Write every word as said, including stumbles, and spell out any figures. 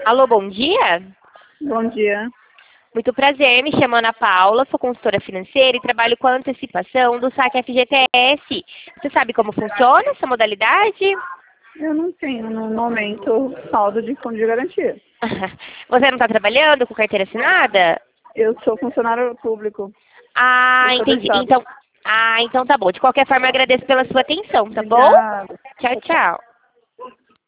Alô, bom dia. Bom dia. Muito prazer, me chamo Ana Paula, sou consultora financeira e trabalho com a antecipação do saque F G T S. Você sabe como funciona essa modalidade? Eu não tenho, no momento, saldo de fundo de garantia. Você não está trabalhando com carteira assinada? Eu sou funcionário público. Ah, Eu sou do entendi. Estado. Então, ah, então tá bom. De qualquer forma, eu agradeço pela sua atenção, tá bom? Obrigada. Tchau, tchau.